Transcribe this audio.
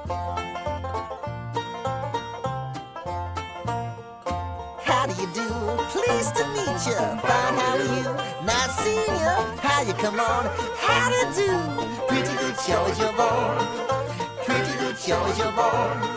How do you do? Pleased to meet you. Fine, how are you? Nice seeing you. How you come on? How to do? Pretty good show as you're born. Pretty good show as you're born.